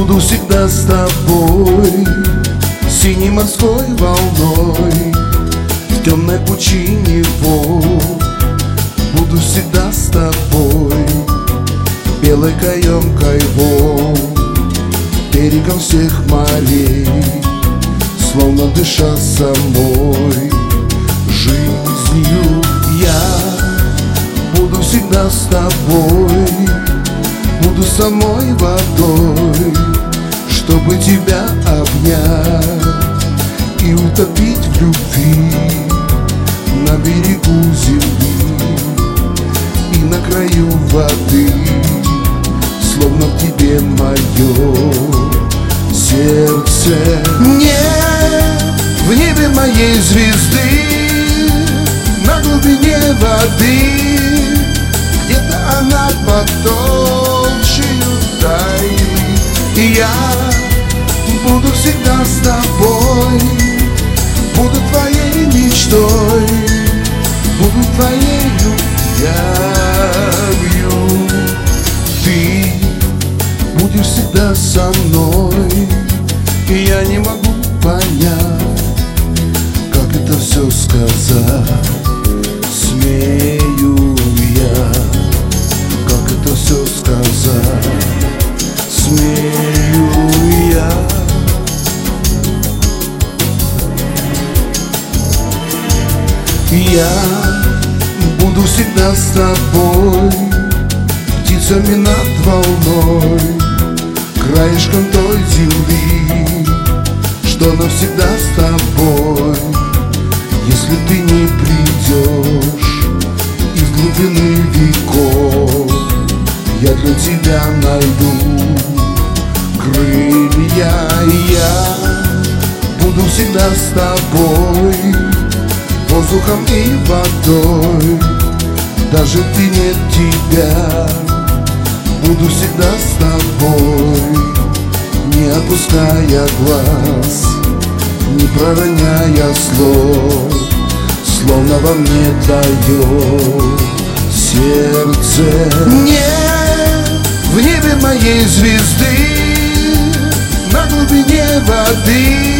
Буду всегда с тобой, синей морской волной, в темной пучине вод. Буду всегда с тобой, белой каемкой волн, берегом всех морей, словно дыша самой жизнью. Я буду всегда с тобой, буду самой водой, чтобы тебя обнять и утопить в любви на берегу земли и на краю воды, словно в тебе мое сердце. Нет в небе моей звезды, на глубине воды, где-то она под толщею тайны. И я буду всегда с тобой, буду твоей мечтой, буду твоей любовью. Ты будешь всегда со мной, и я не могу понять, как это все сказать. Смею я, как это все сказать. Смею я. Я буду всегда с тобой, птицами над волной, краешком той земли, что навсегда с тобой. Если ты не придешь из глубины веков, я для тебя найду крылья. Я буду всегда с тобой, воздухом и водой, даже ты нет тебя. Буду всегда с тобой, не опуская глаз, не пророняя слов, словно во мне дает сердце. Нет в небе моей звезды, на глубине воды,